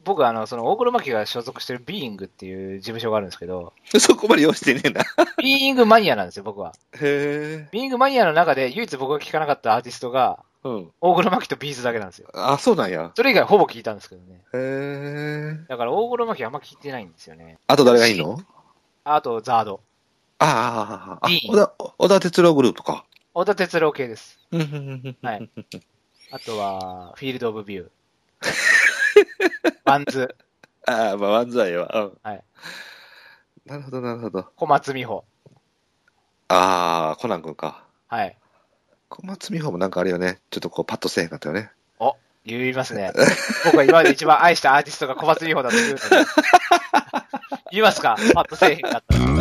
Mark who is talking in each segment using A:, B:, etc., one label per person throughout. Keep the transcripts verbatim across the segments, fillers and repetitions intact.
A: 僕あの、その、大黒摩季が所属してるビーイングっていう事務所があるんですけど、
B: そこまで用してねえな。
A: ビーイングマニアなんですよ、僕は。
B: へえ。
A: ビーイングマニアの中で唯一僕が聴かなかったアーティストが、
B: うん。
A: 大黒摩季とビーズだけなんですよ。
B: あ、そうなんや。
A: それ以外ほぼ聞いたんですけどね。
B: へえ。
A: だから大黒摩季あんま聞いてないんですよね。
B: あと誰がいいの？
A: あと、ザード。
B: ああ、ああ、あ、
A: ディーン
B: 小田、小田哲郎グループか。
A: 小田哲郎系です。
B: うんうんうんうん。
A: はい。あとは、フィールド・オブ・ビュー。バンズ。
B: ああ、まあ、漫才は。うん。
A: はい。
B: なるほど、なるほど。
A: 小松美穂。
B: ああ、コナン君か。
A: はい。
B: 小松美穂もなんかあれよね。ちょっとこう、パッとせえへんかったよね。
A: お、言いますね。僕は今まで一番愛したアーティストが小松美穂だと言うので。言いますか？パッとせえへんかったら。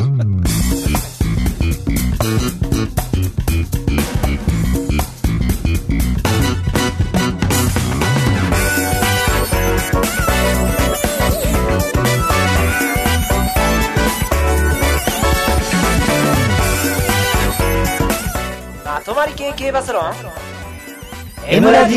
C: まとまり系系バスロン
A: M ラジ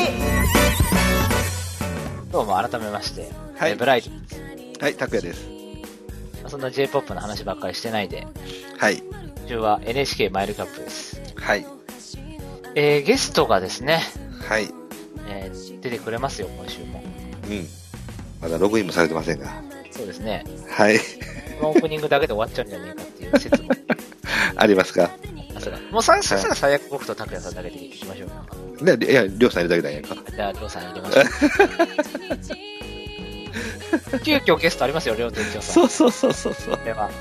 A: どうも改めまして、
B: はい
A: えーブライト。
B: はい、拓也です。
A: そんな J-ポップ の話ばっかりしてないで、
B: はい。
A: 今週は エヌエイチケー マイルカップです。
B: はい。
A: えー、ゲストがですね、
B: はい。
A: えー、出てくれますよ、今週も。
B: うん。まだログインもされてませんが。
A: そうですね。
B: はい。
A: このオープニングだけで終わっちゃうんじゃねえかっていう説も。
B: ありますか？
A: あ、そうだ。もうさ、そしたら最悪僕と拓也さんだけで行きましょう。
B: ね、いや、りょうさんいるだけだんやんか。
A: じゃあ、りょうさん入れましょう。急遽ゲストありますよ、りょう店長さん。
B: そうそうそうそうそう。
A: これは。はい。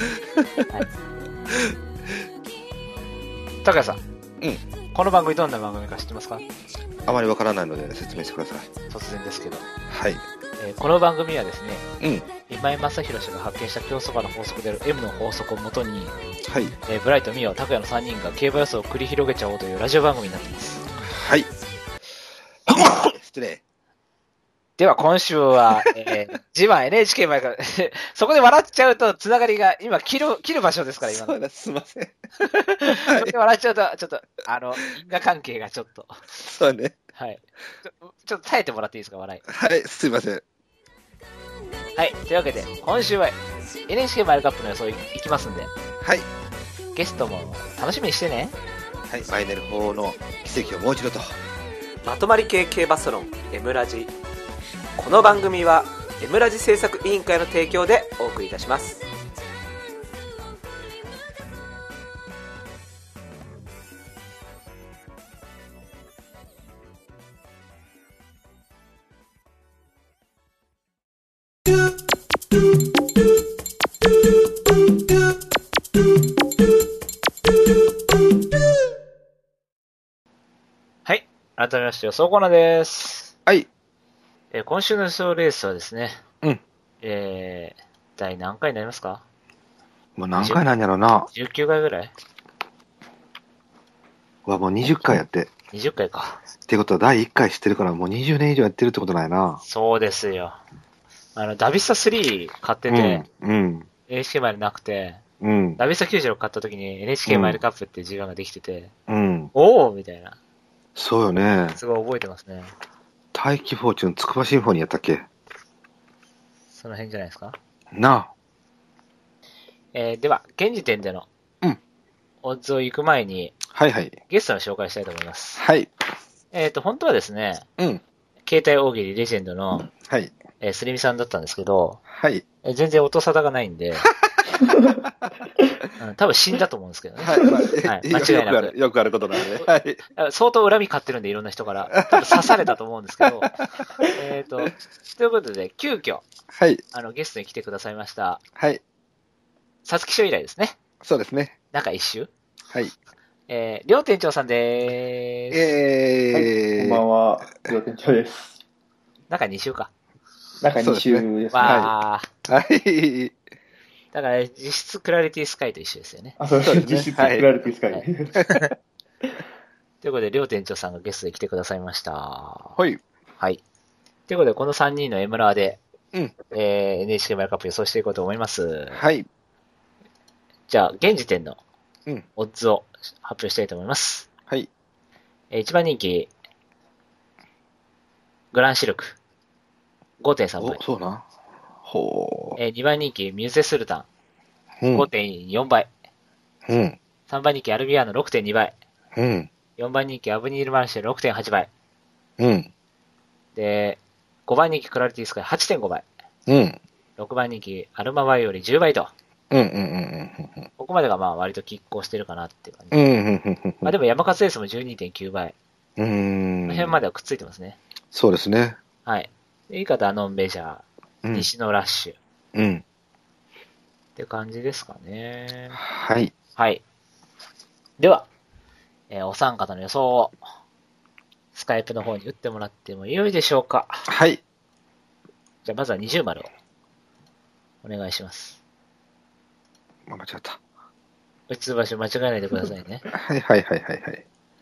A: 拓也さん。
B: うん。
A: この番組どんな番組か知ってますか？
B: あまりわからないので説明してください。
A: 突然ですけど。
B: はい。
A: えーこの番組はですね、
B: うん。
A: 今井正弘氏が発見した競走馬の法則である M の法則をもとに、
B: はい。
A: えーブライト、ミオ、拓也のさんにんが競馬予想を繰り広げちゃおうというラジオ番組になっています。
B: はい。失礼。
A: では今週は、えー、ジワン エヌエイチケー 前からそこで笑っちゃうとつながりが今切る、切る場所ですから今の。
B: そうだ、すいません。
A: それで笑っちゃうと、ちょっと、あの、因果関係がちょっと。
B: そうね。
A: はい。ちょ、ちょっと耐えてもらっていいですか、笑い。
B: はい、すいません。
A: はい。というわけで、今週は エヌエイチケー マイルカップの予想いいきますんで、
B: はい。
A: ゲストも楽しみにしてね。
B: はい、マイネル法の奇跡をもう一度と。
C: まとまり系系バスロン M ラジ。この番組は M ラジ制作委員会の提供でお送りいたします。
A: はい。改めまして予想コーナーです。
B: はい。
A: えー今週の予想レースはですね、
B: うん。
A: えー、第何回になりますか？
B: もう何回なんやろな。
A: じゅうきゅうかいぐらいう
B: わ、もうにじゅっかいやって。
A: にじゅっかいか。
B: ってことはだいいっかい知ってるからもうにじゅうねん以上やってるってことなんやな。
A: そうですよ。あの、ダビスタスリー買ってて、
B: うん。うん。
A: エヌエイチケー マイルなくて、
B: うん。
A: ダビスタきゅうじゅうろく買った時に エヌエイチケー マイルカップっていう時間ができてて、
B: うん。
A: おーみたいな。
B: そうよね。
A: すごい覚えてますね。
B: 大気フォーチュン、つくばシンフォニーやったっけ？
A: その辺じゃないですか。
B: な
A: えー、では、現時点での、
B: うん。
A: オッズを行く前に、
B: はいはい。
A: ゲストの紹介したいと思います。
B: はい。
A: えっと、本当はですね、
B: うん。
A: 携帯大喜利レジェンドの、
B: はい。
A: えー、スリミさんだったんですけど、
B: はい。
A: えー全然音沙汰がないんで、うん、多分死んだと思うんですけどね。
B: はい。まあ
A: はい
B: え
A: 間違いなく
B: よくある、よくあることなんで。はい。
A: 相当恨み買ってるんで、いろんな人から。多分刺されたと思うんですけど。えっと、ということで、急遽、
B: はい。
A: あの、ゲストに来てくださいました。
B: はい。
A: さつき賞以来ですね。
B: そうですね。
A: 中一周。
B: はい。
A: えー、りょう店長さんでーす。
B: えー。
D: こんばんは、両店長です。
A: 中二週か。
D: 中に週ですね。
A: わー。
B: はい。
A: だから、実質クラリティスカイと一緒ですよね。
D: あ、そう
B: そうですね
D: 実質クラリティスカイ。
A: はいということで、りょう店長さんがゲストで来てくださいました。
B: はい。
A: はい。ということで、このさんにんの M ラーで、
B: うん。
A: えー、エヌエイチケー マイルカップ予想していこうと思います。
B: はい。
A: じゃあ、現時点の
B: うん。
A: オッズを発表したいと思います。
B: はい。
A: えー、一番人気、グランシルク。 ごてんさんばい。
B: お、そうな。ほ
A: えー、にばん人気、ミューゼスルタ
B: う。う
A: ン、
B: ん。
A: ごてんよんばい。
B: うん。
A: さんばん人気、アルビアーノ、ろくてんにばい。
B: うん。
A: よんばん人気、アブニールマルシェ、ろくてんはちばい。
B: うん。
A: で、ごばん人気、クラリティスカイ、はちてんごばい。
B: うん。
A: ろくばん人気、アルマバイよりじゅうばいと。
B: うん。うん。うん。
A: ここまでがまあ割と拮抗してるかなっていう感じ。
B: うん。うん。うん。
A: まあでも山勝レースも じゅうにてんきゅうばい。
B: う
A: こ
B: ん。
A: の辺まではくっついてますね。
B: そうですね。
A: はい。で言い方はノンメジャー、
B: うん。
A: 西のラッシュ。
B: うん。
A: って感じですかね。
B: はい。
A: はい。では、えーお三方の予想を、スカイプの方に打ってもらってもよいでしょうか。
B: はい。
A: じゃあまずは二重丸を、お願いします。
B: 間違った。
A: 打つ場所間違えないでくださいね。
B: はいはいはいはいはい。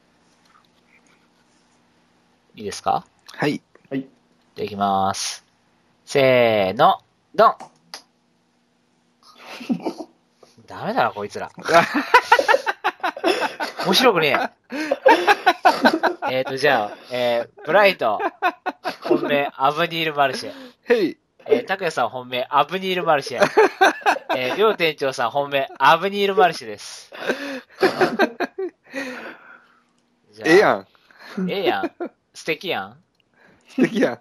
A: いいですか？
B: はい。
D: はい。
A: じゃあいきまーす。せーの、ドンダメだな、こいつら。面白くねえ。えーと、じゃあ、えー、ブライト、本命、アブニール・マルシェ。
B: へい。
A: えー、タクヤさん本命、アブニール・マルシェ。えー、りょう店長さん本命、アブニール・マルシェです。じゃあ
B: ええやん。
A: ええやん。素敵やん。
B: 素敵やん。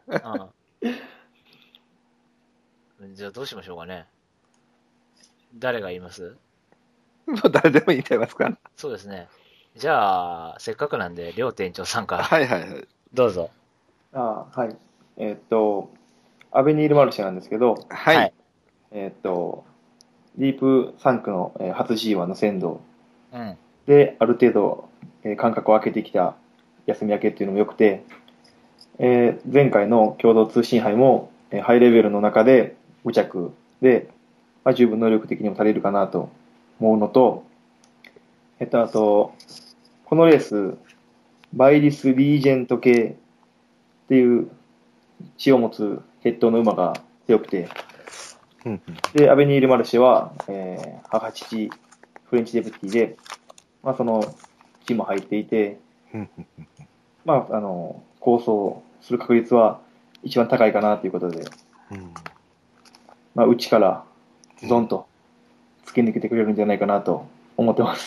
A: うん。じゃあどうしましょうかね。誰が言います？
B: もう誰でもいいんちゃいますか。
A: そうですね。じゃあ、せっかくなんで、りょう店長さんから、
B: はいはいはい。
A: どうぞ。
D: ああ、はい。えーっと、アベニールマルシェなんですけど、
B: はい。
A: はい
D: えーっと、ディープさん区の、えー初 ジーワン の先導
A: うん。
D: で、ある程度、えー間隔を空けてきた休み明けっていうのも良くて、えー前回の共同通信杯も、えーハイレベルの中でご着で、まあ、十分能力的にも足りるかなと思うのと、えっと、あと、このレース、バイリス・リージェント系っていう血を持つ血統の馬が強くて、
B: うん
D: で、アベニール・マルシェは、えー母父、フレンチ・デプティで、まあ、その血も入っていて、
B: うん
D: まあ、あの、構想する確率は一番高いかなということで、
B: うん
D: まあ、内からドンと突き抜けてくれるんじゃないかなと思ってます。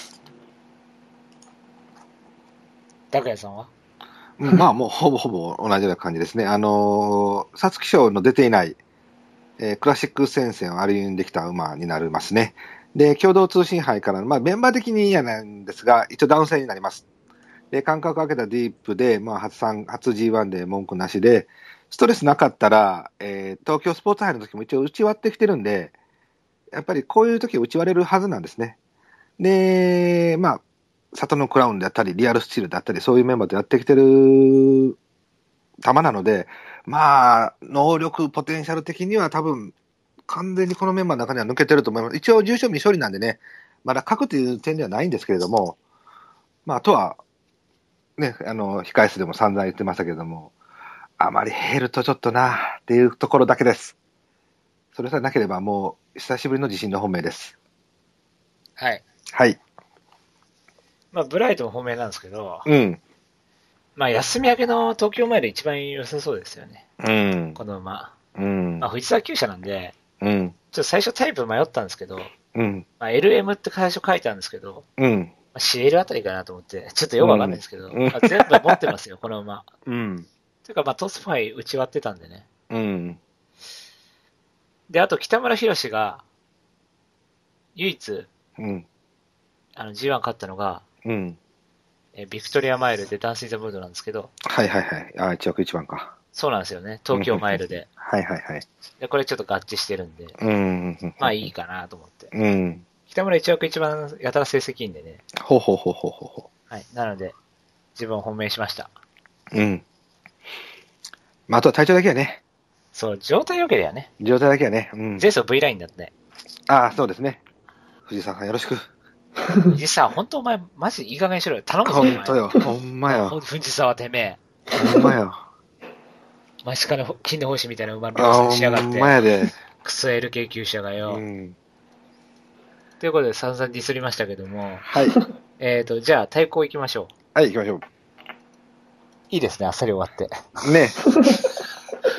A: タクヤさんは？
B: うんまあもうほぼほぼ同じような感じですね。あのー、皐月賞の出ていない、えークラシック戦線を歩んできた馬になりますね。で、共同通信杯からの、まあメンバー的に嫌なんですが、一応ダウン戦になります。で、間隔を空けたディープで、まあ初三初 ジーワン で文句なしで、ストレスなかったら、えー東京スポーツ杯の時も一応打ち割ってきてるんで、やっぱりこういう時は打ち割れるはずなんですね。で、まあ、サトノクラウンであったり、リアルスチールであったり、そういうメンバーとやってきてる球なので、まあ、能力、ポテンシャル的には多分、完全にこのメンバーの中には抜けてると思います。一応、重賞未勝利なんでね、まだ確という点ではないんですけれども、まあ、あとは、ね、あの、控え室でも散々言ってましたけれども、あまり減るとちょっとな、っていうところだけです。それさえなければ、もう、久しぶりの自信の本命です。
A: はい。
B: はい。
A: まあ、ブライトも本命なんですけど、
B: うん。
A: まあ、休み明けの東京マイル一番良さそうですよね。
B: うん。
A: この馬。
B: うん
A: まあ、。藤沢厩舎なんで、
B: うん。
A: ちょっと最初タイプ迷ったんですけど、
B: うん。
A: まあ、エルエム って最初書いたんですけど、
B: うん。
A: まあ、シエルあたりかなと思って、ちょっとよくわかんないですけど、
B: うん
A: まあ、全部持ってますよ、この馬。
B: うん。
A: というか、まあ、トスファイ打ち割ってたんでね。
B: うん。
A: で、あと北村博士が、唯一、
B: うん。
A: あの ジーワン 勝ったのが、
B: うん。
A: えビクトリアマイルでダンス・イン・ザ・ムードなんですけど、
B: はいはいはい。あ、一億一番か。
A: そうなんですよね。東京マイルで。
B: はいはいはい。
A: で、これちょっと合致してるんで、
B: うん。
A: まあいいかなと思って。
B: うん。
A: 北村一億一番やたら成績いいんでね。
B: ほうほうほうほうほうほ
A: はい。なので、自分を本命しました。
B: う。うん。まあ、あとは体調だけはね。
A: そう、状態良ければね。
B: 状態だけはね。うん。
A: 前走 V ラインだってね。
B: ああ、そうですね。藤沢さんよろしく。
A: 藤沢、ほんとお前、マジいい加減にしろよ。頼むぞ、お前。
B: ほんとよ。ほんまよ。
A: 藤沢てめえ。
B: ほんまよ。
A: マシカの金の星みたいな馬の
B: あ
A: 量産しやがっ
B: ほんまや
A: て。
B: で。
A: クソ エルケー 厩舎がよ。
B: うん。
A: ということで散々ディスりましたけども、
B: はい。
A: えーと、じゃあ対抗行きましょう。
B: はい、行きましょ
A: いいですね、あっさり終わって。
B: う。ね。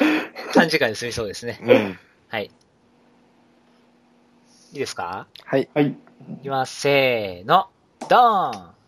A: 短時間で済みそうですね。
B: うん。
A: はい。いいですか？
B: はい。
D: はい。
A: いきます。せーの。ドーン。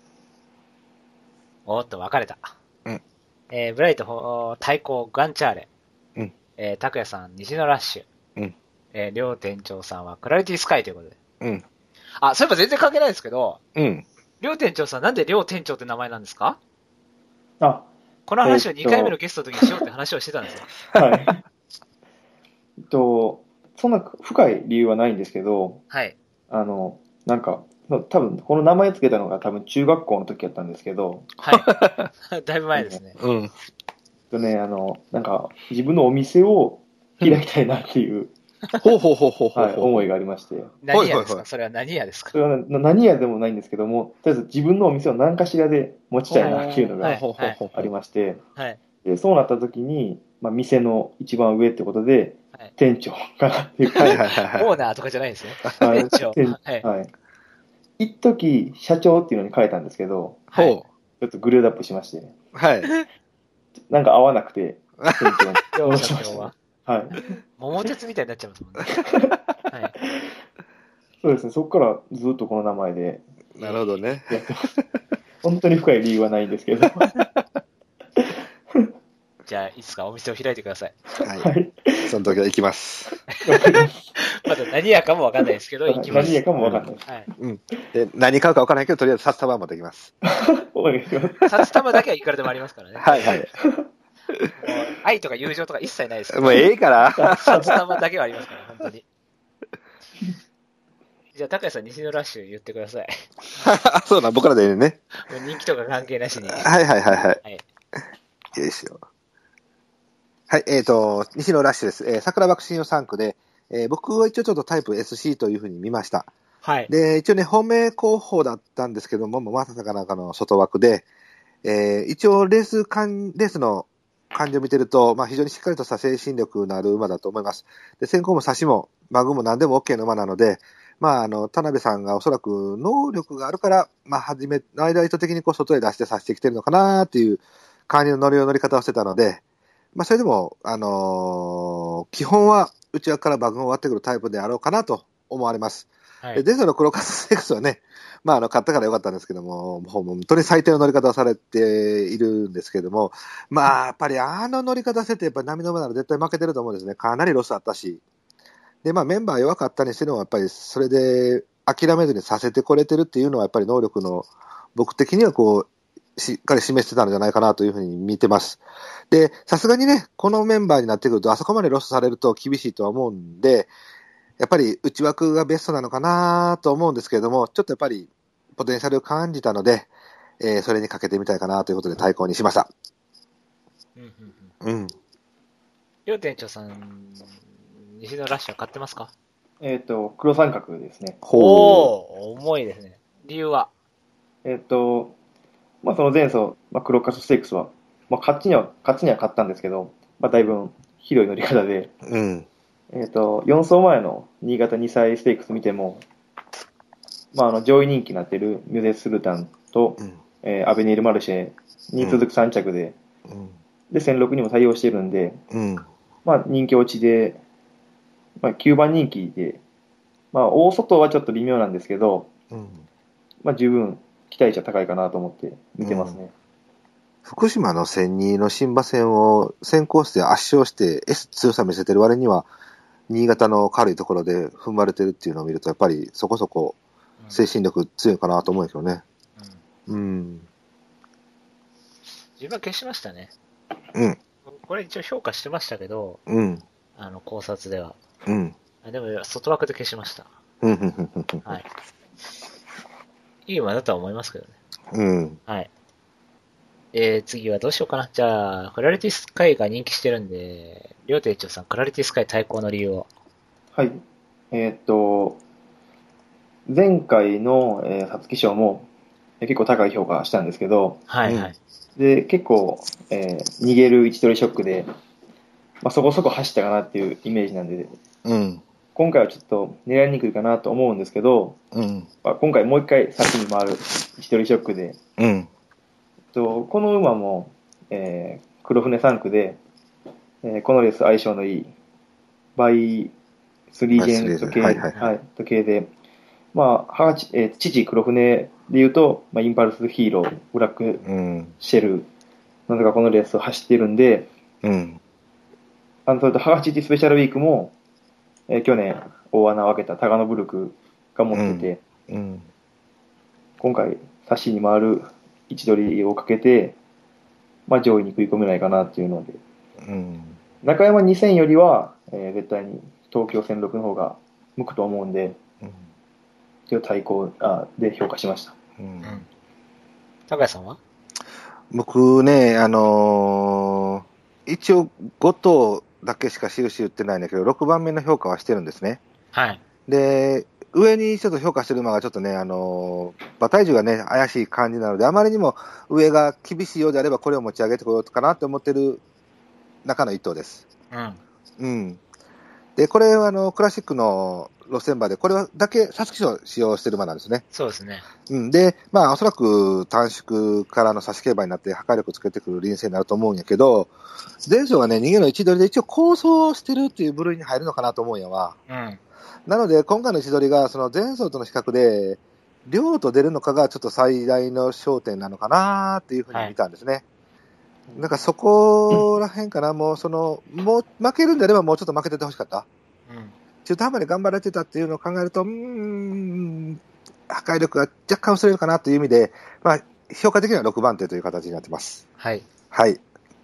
A: おーっと、分かれた。
B: うん。
A: えー、ブライトほー対抗ガンチャーレ。
B: うん。
A: えー、拓也さん、西のラッシュ。
B: うん。
A: えー、りょう店長さんはクラリティスカイということで。
B: うん。
A: あ、そういえば全然関係ないですけど、
B: うん。
A: りょう店長さん、なんでりょう店長って名前なんですか？
D: あ、
A: この話を
D: えーっと
A: にかいめのゲストの時にしようって話をしてたんですよ。
D: はい。えっと、そんな深い理由はないんですけど、
A: はい。
D: あの、なんか、多分この名前つけたのが多分中学校の時やったんですけど、
A: はい。だいぶ前ですね。
B: うん。
D: えっとね、あの、なんか、自分のお店を開きたいなっていう、
B: ほうほうほうほうほう
D: はい、
B: ほう。
D: 思いがありまして、
A: 何屋ですか？
B: はいはいはい
A: それは何屋ですか？
D: それはな何屋でもないんですけども、とりあえず自分のお店を何かしらで持ちたいなっていうの
A: はい
D: が
B: ほうほうほうほう
D: ありまして、
A: はい。
D: でそうなった時に、まあ、店の一番上ってことで、
A: はい。
D: 店長かなっていうか、
B: はいはいはいはい。
A: オーナーとかじゃないですね。
D: はい
A: 店長。
D: 店
A: はい。
D: はい。一時社長っていうのに変えたんですけど、
A: はい
B: ほ
D: ちょっとグレードアップしまして、
B: う。はい。
D: なんか合わなくて、店長に
A: 両
D: 戻しました。
A: 社長は。
D: はい。
A: 桃鉄みたいになっちゃいますもんね。はい。
D: そうですね、そこからずっとこの名前で
B: なるほどね。
D: やってます。本当に深い理由はないんですけど。
A: じゃあ、いつかお店を開いてください。
B: は。
D: はいい。
B: その時は行きます。
D: わかります
A: まだ何屋かもわかんないですけど、行きます。
D: 何やかもわかんないです。
A: はい。
B: うん。で、何買うか分からないけど、とりあえず札束は持ってきます。
D: お願いします。
A: 札束だけはいくらでもありますからね。
B: はいはい。
A: もう愛とか友情とか一切ないですから。
B: もうええから。
A: 札束だけはありますから、本当に。じゃあ、高谷さん、西のラッシュ言ってください。
B: そうだ、僕らでね。
A: もう人気とか関係なしに。は
B: はいはいはいはい。
A: い。
B: よいしょ。はい、えっ、と、西野ラッシュです。えー、桜爆心予さん区で、えー僕は一応ちょっとタイプ エスシー というふうに見ました。
A: はい。
B: で、一応ね、本命候補だったんですけども、まさかなんかの外枠で、えー一応レース感、レースの感じを見てると、まあ非常にしっかりとした精神力のある馬だと思います。で、先行も差しも、馬群も何でも OK の馬なので、まああの、田辺さんがおそらく能力があるから、まあ初め、間意図的にこう外へ出して差してきてるのかなっていう感じの乗り乗り方をしてたので、まあそれでも、あのー基本は内側から馬群を割ってくるタイプであろうかなと思われます。
A: はい。
B: でデゾの黒カスセックスはね、まあ、あの、買ったからよかったんですけども、もう本当に最低の乗り方をされているんですけども、まあ、やっぱりあの乗り方してて、やっぱり波の馬なら絶対負けてると思うんですね。かなりロスあったし。で、まあ、メンバー弱かったにしても、やっぱりそれで諦めずにさせてこれてるっていうのは、やっぱり能力の、僕的にはこう、しっかり示してたんじゃないかなというふうに見てます。で、さすがにね、このメンバーになってくると、あそこまでロスされると厳しいとは思うんで、やっぱり内枠がベストなのかなと思うんですけれども、ちょっとやっぱりポテンシャルを感じたので、えーそれにかけてみたいかなということで対抗にしました。
A: うんうんうん。
B: うん。
A: 両店長さん、西のラッシュは買ってますか？
D: えっと、黒三角ですね。
B: ほ
A: おー、重いですね。理由は？
D: えっと、まあその前走、まあ、黒カスステークスは、まあ勝ちには、勝ちには勝ったんですけど、まあだいぶひどい乗り方で、
B: う。うん。
D: えっと、よん走前の新潟に歳ステークス見ても、まああの上位人気になっているミュゼスルタンと、
B: うん。
D: えーアベニールマルシェに続くさん着で、
B: うん。
D: で、せんろくにも対応してるんで、
B: うん。
D: まあ人気落ちで、まあきゅうばん人気で、まあ大外はちょっと微妙なんですけど、
B: うん。
D: まあ十分期待値は高いかなと思って見てますね。
B: 福島のせんにの新馬戦を先行して圧勝して S 強さ見せてる割には、新潟の軽いところで踏まれてるっていうのを見ると、やっぱりそこそこ精神力強いかなと思うんですけどね。
A: うん。
B: うん。
A: 自分は消しましたね。
B: うん。
A: これ一応評価してましたけど、
B: うん。
A: あの、考察では。
B: うん。
A: あでも、外枠で消しました。
B: うん。うん。うん。
A: はい。いい馬だとは思いますけどね。
B: うん。
A: はい。えー、次はどうしようかな。じゃあ、クラリティスカイが人気してるんで、両手一丁さん、クラリティスカイ対抗の理由を。
D: はい。えーっと、前回の皐月、えー、皐月賞もえー結構高い評価したんですけど、
A: はいはい。
D: で、結構、えー逃げる位置取りショックで、まあ、そこそこ走ったかなっていうイメージなんで、
B: うん。
D: 今回はちょっと狙いにくいかなと思うんですけど、
B: うん。
D: まあ、今回もう一回先に回る位置取りショックで、
B: うん。
D: とこの馬も、えー黒船さん区で、 えーこのレース相性のいい、バイスリージェン時計、
B: はいはい
D: はい、時計で、まあ、母ちえー父黒船で言うと、まあ、インパルスヒーロー、ブラック
B: うん。
D: シェルなどがこのレースを走っているんで、
B: うん。
D: あのそれと母父スペシャルウィークも、えー去年大穴を開けたタガノブルクが持ってて、
B: うん。
D: 今回、差しに回る位置取りをかけて、まあ、上位に食い込めないかなっていうので、
B: うん。
D: 中山にせんよりは、えー絶対に東京戦六の方が向くと思うんで、一応対抗あで評価しました。
B: うん
A: うん。高谷さんは？
B: 僕ね、あのー一応ご頭だけしか印打ってないんだけど、ろくばんめの評価はしてるんですね。
A: はい。
B: で、上にちょっと評価してる馬がちょっとね、あのー馬体重がね、怪しい感じなので、あまりにも上が厳しいようであれば、これを持ち上げてこようかなと思ってる中の一頭です。
A: うん。
B: うん。で、これはあの、クラシックの路線馬で、これはだけ、皐月賞を使用してる馬なんですね。
A: そうですね。
B: うん。で、まあ、おそらく短縮からの差し競馬になって破壊力つけてくる臨戦になると思うんやけど、前走がね、逃げの位置取りで一応構想してるっていう部類に入るのかなと思うんやわ。
A: うん。
B: なので、今回の位置取りが、その前走との比較で、量と出るのかがちょっと最大の焦点なのかなっていうふうに見たんですね。なんかそこら辺かな、もうその、もう負けるんであればもうちょっと負けててほしかった。
A: うん。
B: 中途半端に頑張られてたっていうのを考えると、うーん、破壊力が若干薄れるかなという意味で、まあ、評価的にはろくばん手という形になってます。
A: はい。
B: はい。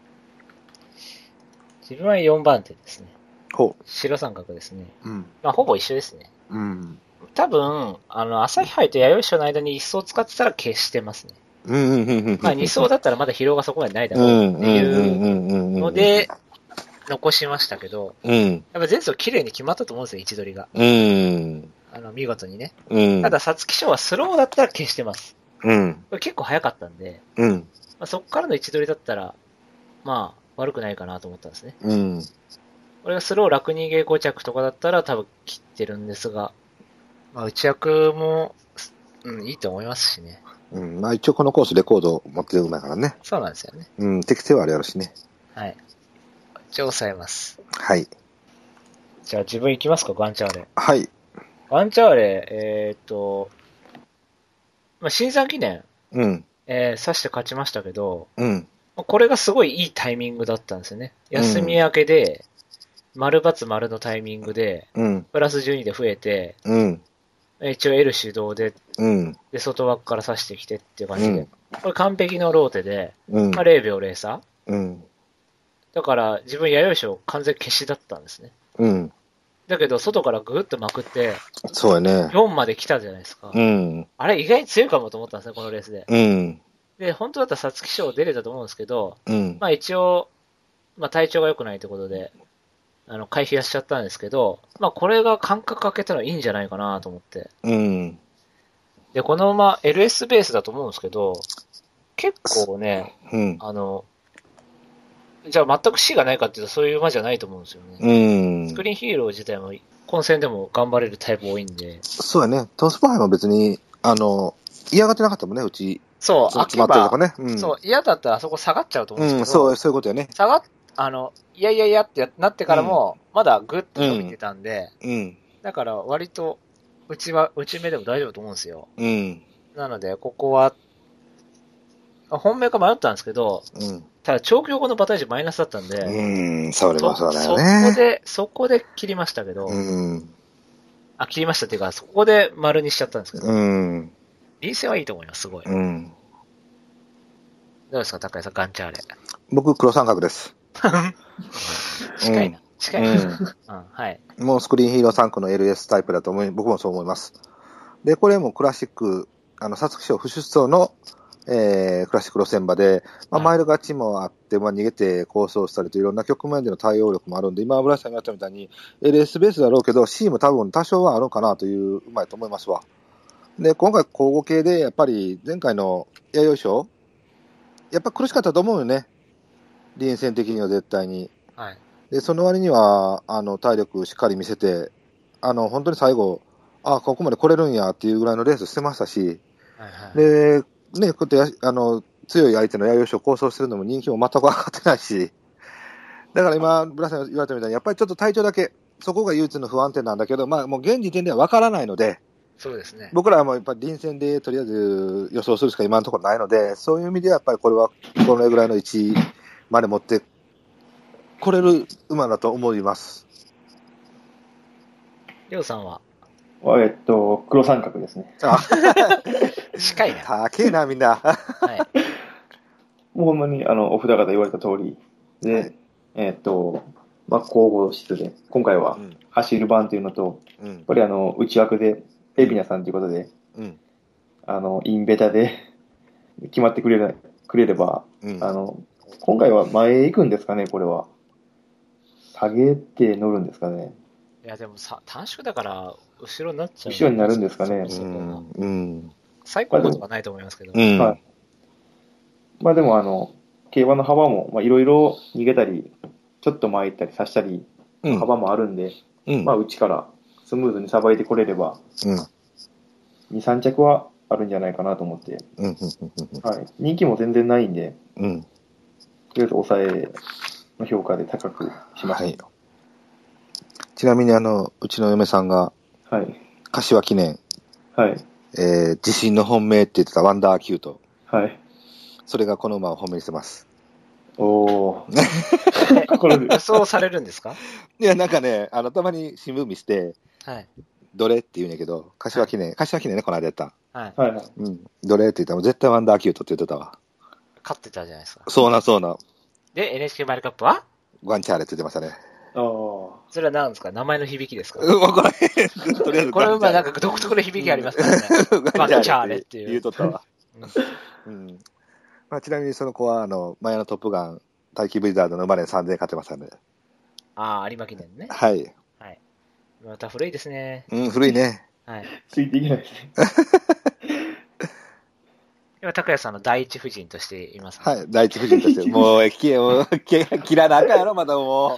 A: 自分はよんばん手ですね。
B: ほ
A: 白三角ですね。
B: う。うん。
A: まあ、ほぼ一緒ですね。
B: うん。
A: 多分、あの、朝日杯と弥生賞の間に一層使ってたら消してますね。
B: うんうんうんうん。
A: まあ、二層だったらまだ疲労がそこまでないだろ
B: う
A: うんっていう
B: いう
A: ので、残しましたけど、
B: うん。
A: やっぱ前走綺麗に決まったと思うんですよ、位置取りが。
B: うん。
A: あの、見事にね。
B: うん。
A: ただ、皐月賞はスローだったら消してます。
B: うん。
A: これ結構早かったんで、
B: うん。
A: まあ、そこからの位置取りだったら、まあ、悪くないかなと思ったんですね。
B: うん。
A: これがスロー楽逃げご着とかだったら多分切ってるんですが、まあ、内役も、うん、いいと思いますしね。
B: うん。まあ一応このコースレコードを持ってる馬やからね。
A: そうなんですよね。
B: うん。適性はあるやろしね。
A: はい。一応抑えます。
B: はい。
A: じゃあ自分行きますか、ガンチャーレ。
B: はい。
A: ガンチャーレ、えーっと、まあ、新山記念、
B: うん。
A: えー、刺して勝ちましたけど、
B: うん。
A: これがすごいいいタイミングだったんですよね。休み明けで、丸×丸のタイミングで、
B: うん。
A: プラスじゅうにで増えて、
B: うん。
A: 一応 L 主導で、
B: うん。
A: で、外枠から刺してきてっていう感じで、
B: うん。
A: これ完璧のローテで、
B: うん。
A: まあ、ゼロびょうゼロ差
B: うん。
A: だから自分弥生賞完全消しだったんですね。
B: うん。
A: だけど外からぐーっとまくって、
B: そうやね。
A: よんまで来たじゃないですか。
B: うん。
A: あれ意外に強いかもと思ったんですね、このレースで。
B: うん。
A: で、本当だったら皐月賞出れたと思うんですけど、
B: うん。
A: まあ一応、まあ体調が良くないということで、あの、回避はしちゃったんですけど、まあこれが間隔空けたらいいんじゃないかなと思って。
B: うん。
A: で、この馬 エルエス ベースだと思うんですけど、結構ね、
B: うん。
A: あの、じゃあ全く死がないかっていうとそういう馬じゃないと思うんですよね。
B: うん。
A: スクリーンヒーロー自体も混戦でも頑張れるタイプ多いんで。
B: そうやね。トスパハイも別に、あの、嫌がってなかったもんね、うち。
A: そう、
B: そう
A: 開けば、
B: 決まってるとかね。うん。
A: そう、嫌だったらあそこ下がっちゃうと思うんですけど、
B: うん、そう、そういうことやね。
A: 下がっ、あの、いやいやいやってなってからも、まだグッと伸びてたんで、
B: うん。
A: だから割と、うちは、内目でも大丈夫と思うんですよ。
B: うん。
A: なので、ここは、本命か迷ったんですけど、
B: うん。
A: ただ長距離後の馬体重マイナスだったんで、
B: うん、それ
A: そ
B: はそうだ
A: そこ
B: よね。
A: で、そこで切りましたけど、
B: うん。
A: あ、切りましたっていうか、そこで丸にしちゃったんですけど、
B: うん。
A: 臨戦はいいと思います、すごい。ど
B: うん。
A: うですか、高井さん、ガンチャーレ。
B: 僕、黒三角です。
A: 近いな。近いな。
B: う
A: うん、はい。
B: もうスクリーンヒーローさん区の エルエス タイプだと思い、僕もそう思います。で、これもクラシック、あの、皐月賞不出走の、えー、クラシック路線馬で、まあ、
A: はい
B: マイル勝ちもあって、まあ、逃げて構想したりといろんな局面での対応力もあるんで、今、村井さんが言ったみたいに、エルエス ベースだろうけど、C も多分多少はあるかなという馬やと思いますわ。で、今回、交互系で、やっぱり前回の弥生賞、やっぱ苦しかったと思うよね。臨戦的には絶対に。
A: はい。
B: で、その割には、あの、体力しっかり見せて、あの、本当に最後、あ、ここまで来れるんやっていうぐらいのレースしてましたし、
A: はいはい。
B: で、ね、こうやってや、あの、強い相手の弥生賞を構想してるのも人気も全く上がってないし、 だから今、ブラさん言われたみたいに、やっぱりちょっと体調だけ、そこが唯一の不安定なんだけど、まあもう現時点では分からないので、
A: そうですね。
B: 僕らはもうやっぱり臨戦でとりあえず予想するしか今のところないので、そういう意味ではやっぱりこれはこのぐらいの位置まで持ってこれる馬だと思います。
A: りょうさんは
D: えっと、黒三角ですね。
B: あ
A: 近いな。
B: 高えな、みんな。
A: はい。
D: もうほんまに、あの、お二方言われた通りで、
B: はい、
D: えっと、まあ、交互室で、今回は走る版というのと、
B: うん、
D: やっぱりあの、内枠で、エビナさんということで、
B: うん、
D: あの、インベタで決まってくれれくれれば、
B: うん、
D: あの、今回は前へ行くんですかね、これは。下げて乗るんですかね。
A: いや、でもさ、短縮だから、後ろになっちゃう。
D: 後ろになるんですかね。
A: そこは
B: うん、
A: 最高ことはないと思いますけど。
B: うん、
D: はい。まあでも、あの、競馬の幅も、まあ、いろいろ逃げたり、ちょっと前行ったり、刺したり、
B: うん、
D: 幅もあるんで、
B: うん、
D: まあ、内からスムーズにさばいてこれれば、
B: うん、
D: に、さん着はあるんじゃないかなと思って、
B: うん、
D: はい。人気も全然ないんで、
B: うん、
D: とりあえず抑えの評価で高くしました。
B: はい。ちなみにあの、うちの嫁さんが、
D: はい。
B: 柏記念、
D: はい。
B: えー、自信の本命って言ってたワンダーキュート。
D: はい。
B: それがこの馬を本命にしてます。
D: おー。これ
A: 予想されるんですか？
B: いや、なんかね、あの、たまに新聞見して、
A: はい。
B: どれって言うんやけど、柏記念、はい、柏記念ね、この間やった。
A: はい。
D: はいはい。
B: うん。どれって言ったら、絶対ワンダーキュートって言ってたわ。
A: 勝ってたじゃないですか。
B: そうな、そうな。
A: で、エヌエイチケー マイルカップは
B: ワンチャーレって言ってましたね。
D: あー。
A: それは何ですか？名前の響きですか？
B: うん、わからへん。とりあえず、
A: これはなんか独特の響きありますからね。ワンチャーレっていう。
B: 言うとったわ。うん。うん、まあ、ちなみにその子は、あの、前のトップガン、大気ブリザードの生まれさんぜんえん勝ってましたね。
A: ああ、有馬記念ね。
B: はい。
A: はい。また古いですね。
B: うん、古いね。
A: はい。
D: ついていけないですね。
A: 今、拓也さんの第一夫人としています、ね。
B: はい、第一夫人として。もう、き、もう、き、切らなあかんやろ、まだもう。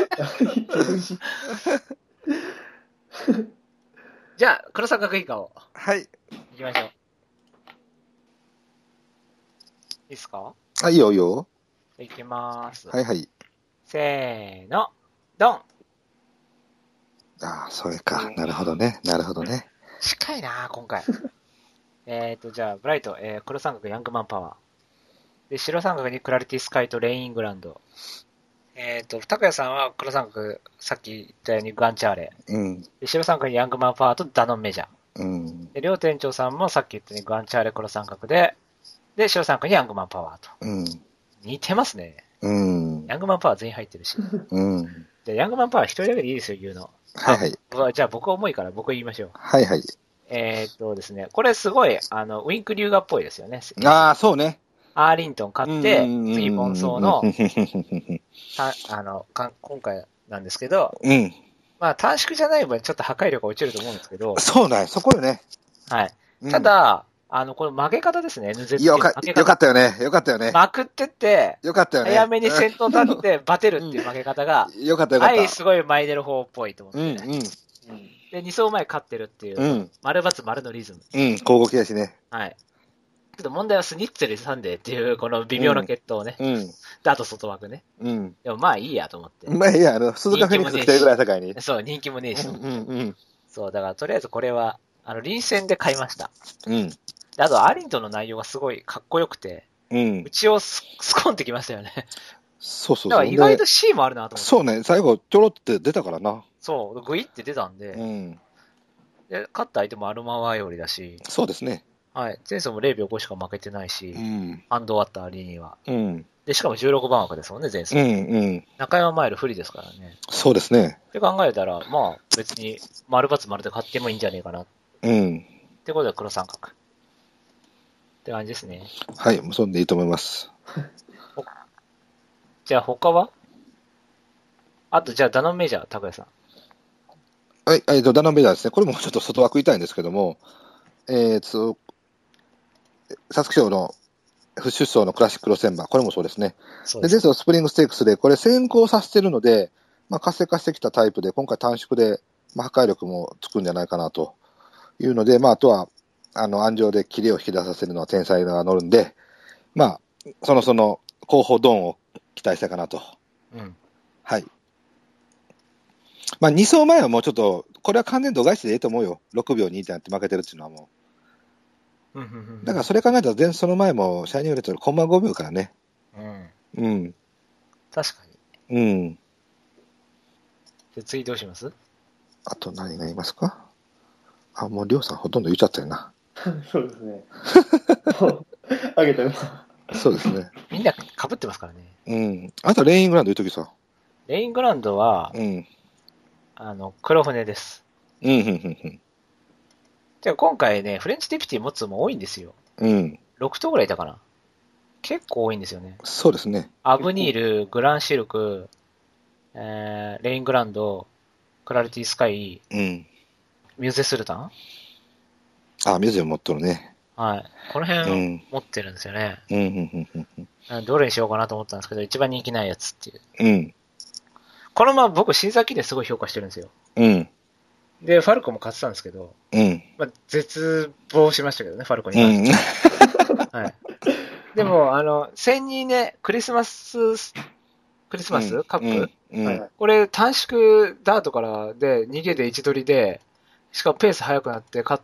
A: じゃあ、黒三角以下を。
B: はい。
A: 行きましょう。いいですか？
B: あ、いいよ、いいよ。
A: いきまーす。
B: はいはい。
A: せーの、ドン。
B: ああ、それか。なるほどね。なるほどね。
A: 近いなぁ、今回。えっと、じゃあ、ブライト、えー、黒三角、ヤングマンパワー。で、白三角にクラリティスカイとレイングランド。えっと、拓也さんは黒三角、さっき言ったようにグアンチャーレ。
B: うん。
A: で、白三角にヤングマンパワーとダノンメジャー。
B: うん。
A: で、両店長さんもさっき言ったようにグアンチャーレ、黒三角で、で、白三角にヤングマンパワーと。
B: うん。
A: 似てますね。
B: うん。
A: ヤングマンパワー全員入ってるし。
B: うん。
A: で、ヤングマンパワー一人だけでいいですよ、言うの。
B: はいはい。
A: あ、じゃあ僕は重いから僕言いましょう。
B: はいはい。
A: えーっとですね、これすごい、あの、ウィンク龍河っぽいですよね。
B: ああ、そうね。
A: アーリントン勝って、次、ボンソーの、たあのか、今回なんですけど、
B: うん。
A: まあ短縮じゃない分ちょっと破壊力が落ちると思うんですけど、
B: そうだよ、そこよね。
A: はい。
B: うん、
A: ただ、あの、この曲げ方ですね、エヌゼット。
B: よかよかったよね。よかったよね。
A: まくってって、
B: よかったよね。
A: 早めに先頭立ってバテるっていう曲げ方が、
B: よかったよかった。
A: はい、すごいマイネル法っぽいと思って、ね。
B: うんうん。
A: で、に走前勝ってるっていう、
B: うん、
A: 丸×丸のリズム。
B: うん、交互期だしね。
A: はい。けど問題はスニッツェルサンデーっていう、この微妙な決闘ね。
B: うん。
A: で、あと外枠ね。
B: うん。
A: でもまあいいやと思って。
B: まあいいや、あの、鈴鹿フェニックス来てるぐらい高いに。
A: そう、人気もねえし。
B: うんうんうん。そう、
A: だからとりあえずこれは、あの、臨戦で買いました。
B: うん。
A: で、あと、アリントンの内容がすごいかっこよくて、うん。うちをスコンってきましたよね。
B: そうそうそう。
A: だから意外と C もあるなと思って。
B: そうね、最後ちょろって出たからな。
A: そう、グイって出たんで。うん。で、勝った相手もアルマワイオリだし。
B: そうですね。
A: はい。前走もれいびょうごしか負けてないし、うん。ハンドワッターリーには。うん。で、しかもじゅうろくばん枠ですもんね、前走。うんうん。中山マイル不利ですからね。
B: そうですね。
A: って考えたら、まあ、別に、丸×丸で勝ってもいいんじゃねえかな。うん。ってことで黒三角。って感じですね。
B: はい、そんでいいと思います。
A: じゃあ他はあと、じゃあダノンメジャー、拓也さん。
B: はい、えっと、ダノンメジャーですね。これもちょっと外枠痛いんですけども、えーと、皐月賞の不出走のクラシック路線馬、これもそうですね。で、前走スプリングステークスで、これ先行させてるので、まあ、活性化してきたタイプで、今回短縮で、まあ、破壊力もつくんじゃないかなというので、まあ、あとは、あの、安城でキレを引き出させるのは天才が乗るんで、まあ、そのその、後方ドンを期待したかなと。うん。 はい。まあ、に走前はもうちょっと、これは完全度外視でええと思うよ。ろくびょうにってなって負けてるっていうのはも
A: うんうんうんう
B: う。
A: ん。
B: だからそれ考えたら、全その前も、シャイニングレッドコンマごびょうからね。
A: うん。
B: うん。
A: 確かに。
B: うん。
A: じゃあ次どうします？
B: あと何が言いますか？あ、もうりょうさんほとんど言っちゃったよな。
D: そうですね。もうあげたよ。
B: そうですね。
A: みんな被ってますからね。
B: うん。あとレイングランド言うときさ。
A: レイングランドは、
B: うん。
A: あの、黒船です。
B: うん、うん、うん、
A: じゃあ今回ね、フレンチディプティ持つのも多いんですよ。
B: うん。うん。
A: ろく頭ぐらいいたかな。結構多いんですよね。
B: そうですね。
A: アブニール、グランシルク、えー、レイングランド、クラリティスカイ、
B: うん。
A: ミューゼスルタン、
B: あ、ミュージアム持っとるね。
A: はい。この
B: う
A: 辺
B: ん。
A: 持ってるんですよね。
B: うん、うん、うん、うん。
A: どれにしようかなと思ったんですけど、一番人気ないやつっていう。
B: うん。
A: このまま僕、新作記念すごい評価してるんですよ。
B: うん。
A: で、ファルコンも買ってたんですけど、
B: うん。
A: まあ、絶望しましたけどね、ファルコンに
B: う
A: 関して
B: ん。
A: は。はい。でも、あの、戦にね、クリスマス、クリスマス、カップ、
B: うん。
D: はいはい。
A: これ短縮ダートからで逃げで位置取りで、しかもペース速くなって勝って、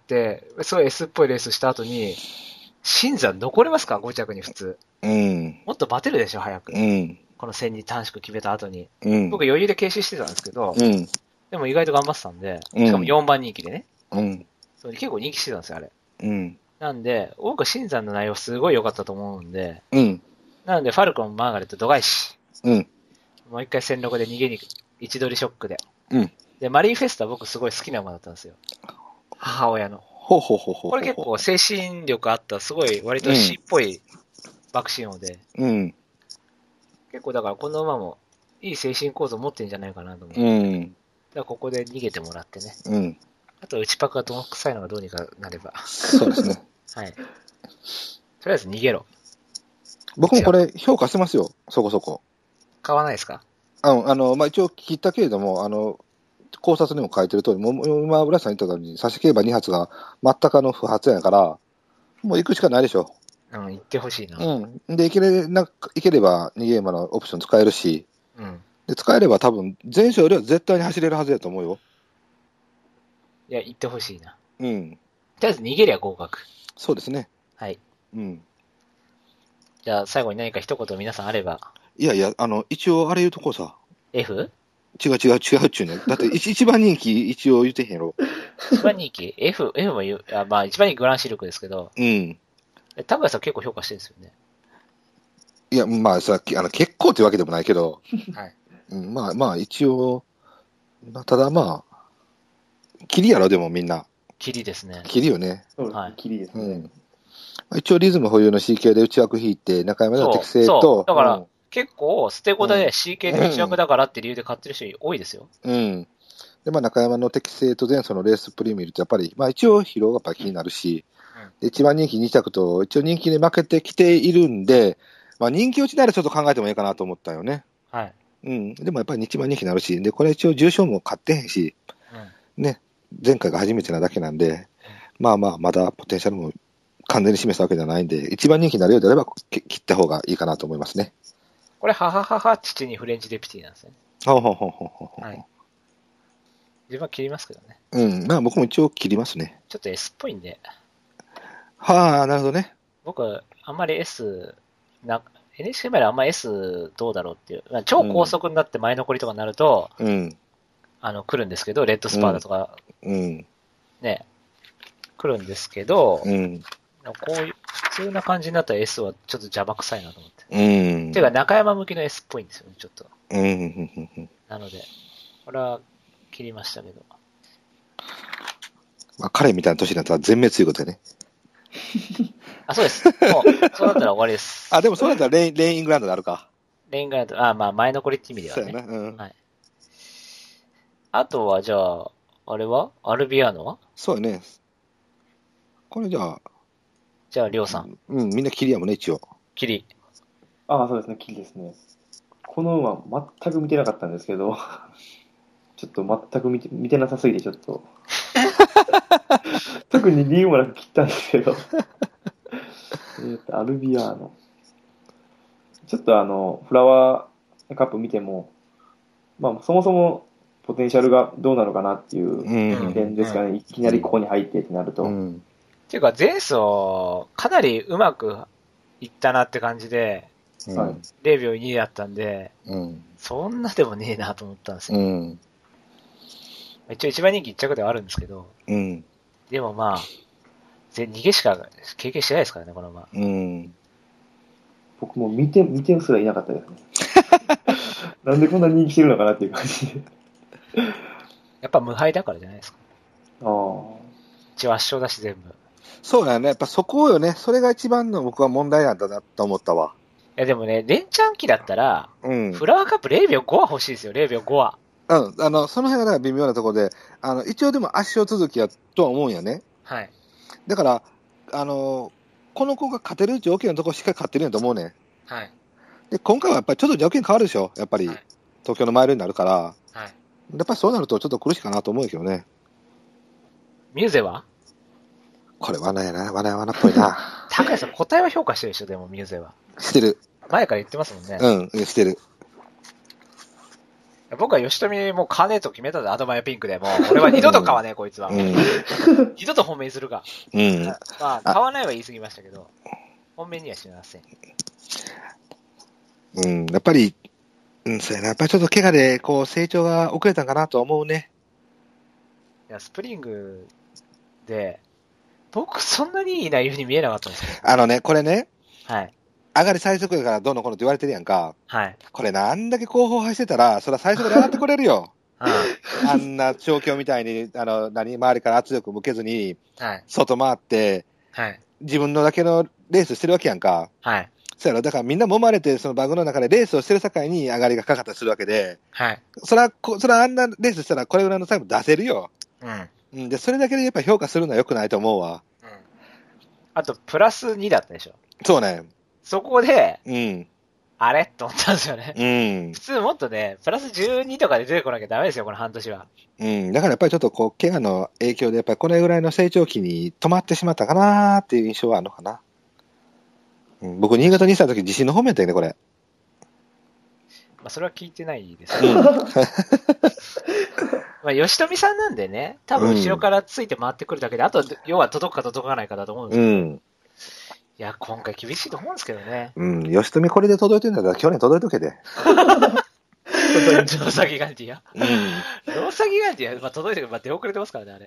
A: すごい S っぽいレースした後に、新山残れますか ?ご 着に普通。
B: うん。
A: もっとバテるでしょ、早く。
B: うん。
A: この戦に短縮決めた後に。
B: うん。
A: 僕余裕で軽視してたんですけど、
B: うん。
A: でも意外と頑張ってたんで、
B: うん
A: しかもよんばん人気でね。
B: うん。
A: そう結構人気してたんですよ、あれ。
B: うん。
A: なんで、僕は新山の内容すごい良かったと思うんで、
B: うん。
A: なので、ファルコン、マーガレット、度外視。
B: うん。
A: もう一回戦力で逃げに、位置取りショックで。
B: うん。
A: で、マリーフェスタ僕すごい好きな馬だったんですよ。母親の。
B: ほうほうほうほう。
A: これ結構精神力あった、すごい割と死っぽい爆心王で、
B: うん。
A: 結構だからこの馬もいい精神構造持ってんじゃないかなと思う。
B: う
A: だ
B: ん。
A: からここで逃げてもらってね。
B: うん。
A: あと内パクがどの臭いのがどうにかなれば。
B: そうですね。
A: はい。とりあえず逃げろ。
B: 僕もこれ評価してますよ。そこそこ。
A: 買わないですか？
B: あの、あのまあ、一応聞いたけれども、あの、考察にも書いてる通り、もう今、浦さん言った通りに、差し競馬に発が全くあの不発やから、もう行くしかないでしょ。
A: うん、行ってほしいな。
B: うん。で、行けれな、行ければ逃げ馬のオプション使えるし、
A: うん。
B: で、使えれば多分、前走よりは絶対に走れるはずやと思うよ。
A: いや、行ってほしいな。
B: うん。
A: とりあえず逃げりゃ合格。
B: そうですね。
A: はい。
B: うん。
A: じゃあ最後に何か一言皆さんあれば。
B: いやいや、あの、一応あれ言うとこさ、
A: F？
B: 違う違う違うっちゅうね。だって一一番人気一応言ってへんやろ。
A: 一番人気 ?F、F も言う、あまあ一番人気グランシルクですけど、
B: うん。
A: 田村さん結構評価してるんですよね。
B: いや、まあさ、きあの結構ってわけでもないけど、
A: はい。
B: うん、まあまあ一応、まあ、ただまあ、キリやろ、でもみんな。
A: キリですね。
B: キリよね。
D: そうですね。
A: はい
D: キリですね。
B: うん。一応リズム保有の シーケー で内枠引いて、中山での適正
A: そうそ
B: と
A: う、だから、
B: うん
A: 結構、捨て子で シーケー で内枠だからって理由で買ってる人多いですよ。
B: うん。で、まあ中山の適正と前走のレースプリ見ると、やっぱり、まあ一応疲労がやっぱり気になるし、
A: うん
B: で一番人気に着と、一応人気で負けてきているんで、まあ人気落ちならちょっと考えてもいいかなと思ったよね。
A: はい。
B: うん。でもやっぱり一番人気になるし、で、これ一応重賞も勝ってへんし、
A: うん。
B: ね、前回が初めてなだけなんで、まあまあ、まだポテンシャルも完全に示すわけじゃないんで、一番人気になるようであれば、き切った方がいいかなと思いますね。
A: これ、はははは、父にフレンチデピティなんですね。
B: ほうほうほうほうほう。
A: はい。自分は切りますけどね。
B: うん。まあ僕も一応切りますね。
A: ちょっと S っぽいんで、
B: はあ、なるほどね。
A: 僕、あんまり S、な エヌエイチケー まであんま S どうだろうっていう、まあ超高速になって前残りとかになると、
B: うん。
A: あの、来るんですけど、レッドスパーだとか、
B: うん。
A: ね、来るんですけど、
B: うん。
A: こういう、普通な感じになったら S はちょっと邪魔くさいなと思って。
B: うん。
A: ていうか、中山向きの S っぽいんですよね、ちょっと。
B: うん。うんうんうん
A: なので、これは切りましたけど。
B: まあ彼みたいな年になったら全滅ということでね。
A: あ、そうです。もう、そうなったら終わりです。
B: あ、でもそうだったらレイン、レインイングランドであるか。
A: レインガード、あ、まあ、前残りって意味ではね。
B: そうやな。うん。
A: はい。あとは、じゃあ、あれはアルビアーノは
B: そうやね。これじゃあ、
A: じゃあ、りょうさん。
B: うん、みんなキリやもんね、一応。
A: キリ。
D: ああ、そうですね。キリですね。この馬、全く見てなかったんですけど、ちょっと全く見て見てなさすぎて、ちょっと。特に理由もなく切ったんですけど。えっと、アルビアーノ。ちょっとあの、フラワーカップ見ても、 まあ、そもそもポテンシャルがどうなのかなっていう
B: うん
D: 点ですかね。
A: うん
D: いきなりここに入ってってなると。
B: うん。
A: っていうか、前走、かなりうまくいったなって感じで、
B: うん。
D: はい
A: れいびょうにだったんで、
B: うん。
A: そんなでもねえなと思ったんですよ。
B: うん。
A: 一応一番人気一着ではあるんですけど、
B: うん。
A: でもまあ、ぜ逃げしか経験してないですからね、この馬。
B: うん。
D: 僕も見て、見てすらいなかったですね。なんでこんな人気してるのかなっていう感じで。
A: やっぱ無敗だからじゃないですか。
D: ああ。
A: 一応圧勝だし全部。い
B: そうだよね。やっぱそこよね。それが一番の僕は問題なんだなと思ったわ。
A: やでもね、連チャン期だったら、
B: うん。
A: フラワーカップれいびょうごは欲しいですよ、れいびょうごは。
B: うん。あの、その辺が微妙なところで、あの、一応でも圧勝続きやとは思うんやね。
A: はい。
B: だから、あの、この子が勝てる条件のところしっかり勝ってるんやと思うねん。
A: はい。
B: で、今回はやっぱりちょっと条件変わるでしょ。やっぱり、
A: はい
B: 東京のマイルになるから。
A: はい。
B: やっぱりそうなるとちょっと苦しいかなと思うけどね。
A: ミューゼは
B: これ罠やな、罠や罠っぽいな。
A: 高谷さん答えは評価してるでしょ、でもミューゼは。
B: してる。
A: 前から言ってますもんね。
B: うん、してる。
A: 僕は吉富もう買わねえと決めたで、アドマイヤピンクでも。俺は二度と買わねえ、こいつは。
B: うん。
A: 二度と本命にするか。
B: うん。
A: まあ、買わないは言い過ぎましたけど、本命にはしません。
B: うん、やっぱり、うん、そうやな。やっぱりちょっと怪我で、こう、成長が遅れたんかなと思うね。
A: いや、スプリングで、僕そんなにいい内容に見えなかったんですよ。
B: あのね、これね、
A: はい。
B: 上がり最速やからどうのこうのって言われてるやんか。
A: はい。
B: これな、あんだけ後方走ってたら、それは最速で上がってこれるよ。
A: はい。
B: あんな調教みたいに、あの、何、周りから圧力向けずに、
A: はい。
B: 外回って、
A: はい。
B: 自分のだけのレースしてるわけやんか。
A: はい。
B: そうやろ。だからみんな揉まれて、そのバグの中でレースをしてる境に上がりがかかったりするわけで、
A: はい。
B: それは、こそれはあんなレースしたらこれぐらいのタイム出せるよ。
A: うん。うん。
B: うん。で、それだけでやっぱ評価するのは良くないと思うわ。
A: あと、プラスにだったでしょ。
B: そうね。
A: そこで、
B: うん。
A: あれと思ったんですよね。
B: うん
A: 普。通もっとね、プラスじゅうにとかで出てこなきゃダメですよ、この半年は。
B: うん。だからやっぱりちょっとこう、怪我の影響で、やっぱりこれぐらいの成長期に止まってしまったかなーっていう印象はあるのかな。うん、僕、新潟にした時自信の方面やったよね、これ。
A: まあ、それは聞いてないですけど。まあ、吉富さんなんでね、多分後ろからついて回ってくるだけで、あと、要は届くか届かないかだと思うんです
B: う
A: けど。
B: ん。
A: いや、今回厳しいと思うんですけどね。
B: うん。吉富これで届いてるんだったら去年届いとけで。
A: ローサギガンティア。
B: うん。
A: ローサギガンティア、まあ、届いてる、まあ、出遅れてますからね、あれ。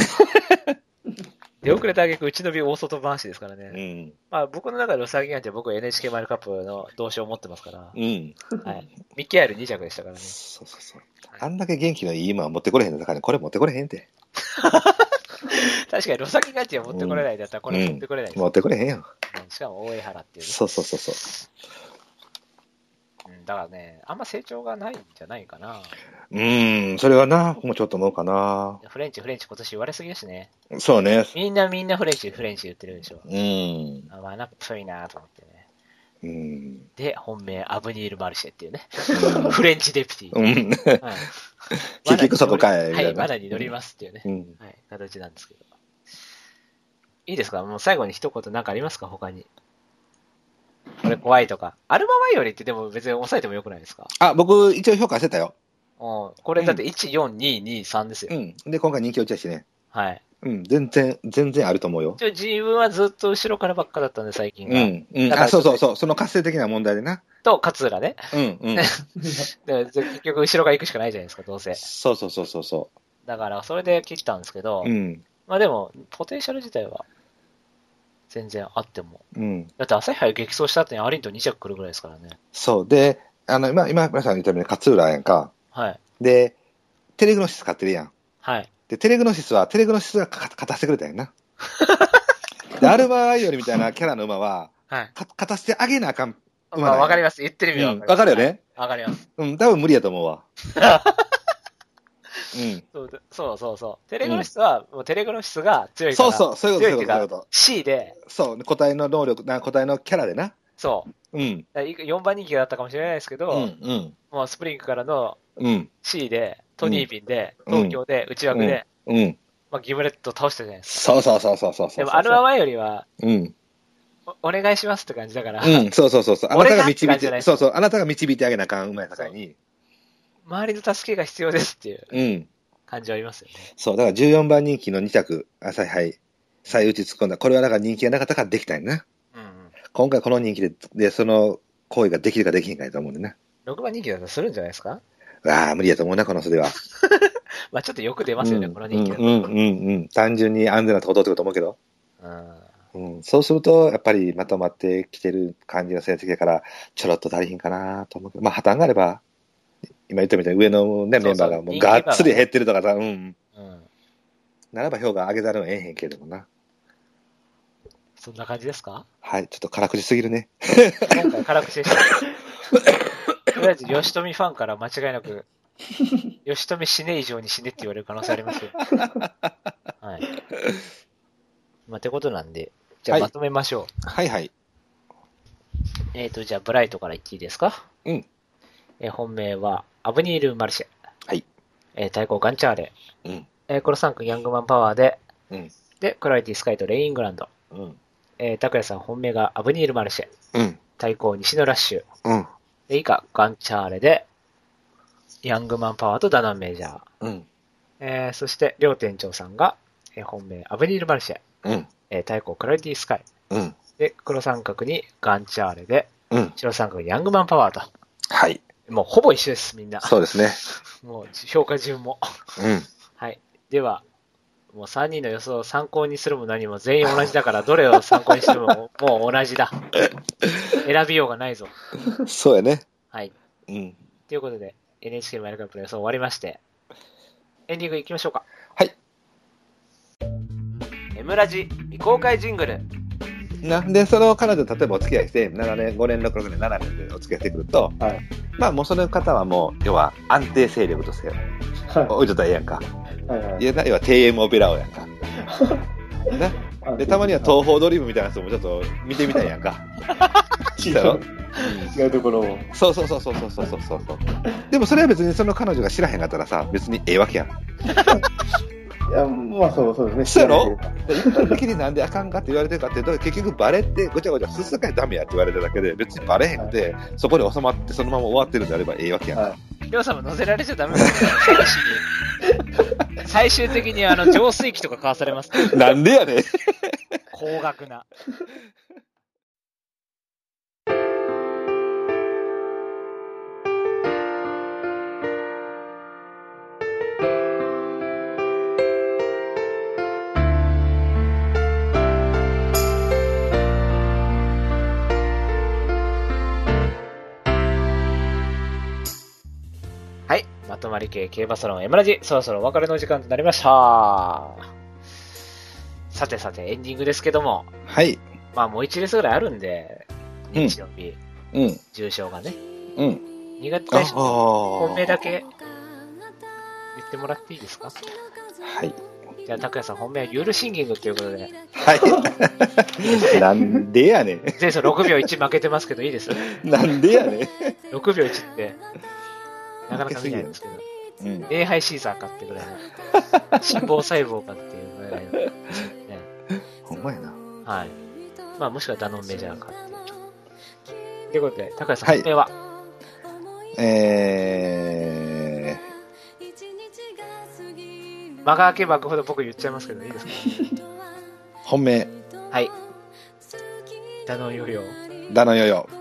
A: 出遅れた挙句、うちのび大外回しですからね。
B: うん。
A: まあ、僕の中でローサギガンティア、僕は エヌエイチケー マイルカップの同賞を持ってますから。
B: うん。
A: はい。ミッキーアイルに着でしたからね。
B: そうそうそう。あんだけ元気のいい馬は持ってこれへんのだから、ね、これ持ってこれへんて。
A: 確かにロサギガンティア持ってこれないだったら、これ持ってこれないです、
B: 持ってこれへんやん。
A: うんしかも大江原っていうね。
B: そうそうそうそう。
A: うん、だからね、あんま成長がないんじゃないかな。
B: うーん、それはな、僕もちょっと思うかな。
A: フレンチ、フレンチ今年言われすぎだしね。
B: そうね。
A: みんなみんなフレンチ、フレンチ言ってるでしょ。
B: うん。
A: あまあ、なんかそういなと思ってね。
B: うん。
A: で、本命、アブニール・マルシェっていうね。フレンチデプティ。
B: うん。
A: はい、
B: 結局そこかい。
A: はい、まだに乗りますっていうね。
B: うん。
A: はい、形なんですけど。いいですかもう最後に一言なんかありますか他に。これ怖いとか。アルママイオリってでも別に抑えてもよくないですか
B: あ、僕、一応評価してたよ。
A: うん。これだっていち、よん、に、に、さんですよ。
B: うん。で、今回人気落ちやしね。
A: はい。
B: うん。全然、全然あると思うよ。
A: 一応自分はずっと後ろからばっかだったんで、最近が。
B: うん。うん。
A: だから
B: あ、そうそうそう。その活性的な問題でな。
A: と、勝浦ね。
B: うん。うん。
A: で結局後ろから行くしかないじゃないですか、どうせ。
B: そうそうそうそうそ
A: だから、それで切ったんですけど、
B: う。うん。
A: まあでも、ポテンシャル自体は、全然あっても。
B: うん。
A: だって朝日杯激走した後にアリントに着来るぐらいですからね。
B: そう。で、あの、今、今、皆さん言ったように勝浦やんか。
A: はい。
B: で、テレグノシス買ってるやん。
A: はい。
B: で、テレグノシスは、テレグノシスがか勝たせてくれたんやな。で、アルバアイオリみたいなキャラの馬は、
A: はい。
B: か勝たせてあげなあかん馬
A: まあ、わかり
B: ま
A: ます。言ってる意味は
B: うん。わかるよね。
A: わかります。
B: うん、多分無理やと思うわ。うん。
A: そうだそうそうそう。テレグノシスは、もうテレグノシスが強いから。
B: そうそう、そういうこと、そういうこと、そういう
A: 強いっていうか
B: こと。
A: C で、
B: そう、個体の能力、な個体のキャラでな。
A: そう。
B: うん。
A: だからよんばん人気だったかもしれないですけど、
B: うん、うん、
A: もうスプリングからの
B: うん、
A: C で、トニーピンで、
B: うん
A: 東京で、内枠で、
B: うん。
A: まあ、ギムレット倒したじゃないです
B: そうそうそうそうそう
A: か。
B: そう。
A: でも、アルバマよりは、
B: うん。
A: お、お願いしますって感じだから、
B: うん、そうそうそうそう。あなたが導いて、
A: 俺がって感じじゃない
B: そうそう、あなたが導いてあげなあかん馬やさかいに。
A: 周りの助けが必要ですっていう
B: うん。
A: 感じはありますよね。
B: そう、だからじゅうよんばん人気のに着、朝日杯、最打ち突っ込んだ。これはだから人気がなかったからできたんやな。
A: うんうん。
B: 今回この人気で、で、その行為ができるかできへんかやと思うんでね。
A: ろくばん人気だとするんじゃないですか？
B: ああ、無理やと思うな、この袖は。
A: まあちょっとよく出ますよね、
B: うん
A: この人気だと。
B: うんうんうんうん。単純に安全なとこ取ってくると思うけど。
A: うん。
B: うん、そうすると、やっぱりまとまってきてる感じの成績だから、ちょろっと足りひんかなと思うけど、まあ破綻があれば、今言ったみたいに上のね、
A: そうそう
B: メンバーがもうがっつり減ってるとかさ、うん。
A: うん。
B: ならば評価上げざるを得へんけれどもな。
A: そんな感じですか？
B: はい、ちょっと辛口すぎるね。
A: 今回辛口でした。とりあえず、吉富ファンから間違いなく、吉富死ね以上に死ねって言われる可能性ありますよ。はい。まあ、ってことなんで、じゃあ
B: はい
A: まとめましょう。
B: はいはい。
A: えっ、と、じゃあ、ブライトから言っていいですか？
B: うん。
A: えー本命は、アブニール・マルシェ。
B: はい。
A: えー対抗ガンチャーレ。
B: うん。
A: えーこのさんくヤングマンパワーで、
B: うん。
A: で、クラリティ・スカイとレイングランド。
B: うん。
A: えー、拓也さん本命がアブニール・マルシェ。
B: うん。
A: 対抗西のラッシュ。
B: うん。
A: で、以下、ガンチャーレで、ヤングマンパワーとダナンメジャー。
B: うん。
A: えーそして、両店長さんが、えー本命アブニール・マルシェ。
B: うん。
A: えー対抗クラリティ・スカイ。
B: うん。
A: で、黒三角にガンチャーレで、
B: うん。
A: 白三角にヤングマンパワーと。
B: はい。
A: もうほぼ一緒です、みんな。
B: そうですね。
A: もう評価順も。
B: うん。
A: はい。では、もうさんにんの予想を参考にするも何も全員同じだから、どれを参考にしてももう同じだ。選びようがないぞ。
B: そうやね。
A: はい。
B: うん。
A: ということで、エヌエイチケー マイルカップの予想終わりまして、エンディングいきましょうか。
B: はい。
C: エムラジ未公開ジングル。
B: なんで、その彼女と例えばお付き合いして、ななねん、ごねん、ろくねん、ななねんでお付き合いしてくると、
D: はい。
B: まあもうその方はもう、要は安定勢力として
D: は
B: 置いとったらええやんか。
D: い。はいはい
B: いや、要は ティーエム オペラオやんか。な。で、たまには東方ドリームみたいな人もちょっと見てみたいやんか。
D: 違
B: だろ
D: 違うところを。
B: そうそうそうそうそうそうそうそう。でもそれは別にその彼女が知らへんかったらさ、別にええわけやん。
D: いや、まあそうそうですね。
B: そうやろ
D: 知らない
B: で一般的になんであかんかって言われてるかっていうと、結局バレってごちゃごちゃすすかいダメやって言われてるだけで、別にバレへんくて、そこで収まってそのまま終わってるんであればええわけやんか。
D: はい。
A: りょうさんも乗せられちゃダメですよ、選手に。最終的にあの、浄水器とか買わされますから。
B: なんでやねん。
A: 高額な。はい。まとまり系競馬サロンエムラジ、そろそろお別れの時間となりました。さてさて、エンディングですけども、
B: はい。
A: まあもういちレースぐらいあるんで、
B: うん
A: 日曜日、
B: うん。
A: 重賞がね。
B: うん。
A: にがつ
B: あ
A: 最初の本
B: 本
A: 命だけ言ってもらっていいですか？
B: はい。
A: じゃあ、拓也さん本命はユールシンギングということで、
B: はい。なんでやねん。
A: 前走ろくびょういち負けてますけどいいです？
B: なんでやねん。
A: ろくびょういちって、なかなか見ないんですけど、
B: うん。
A: 礼拝シーザーかってぐらいの、心房細胞かっていうぐらいの、ね、
B: ほんまやな。
A: はい。まあ、もしくはダノンメジャーかっていう。ということで、高橋さん、
B: はい
A: 本命は、
B: え
A: 間が空けば空くほど僕言っちゃいますけど、いいですか？
B: ー、本命、
A: はい。ダノンヨーヨー。
B: ダノヨヨ。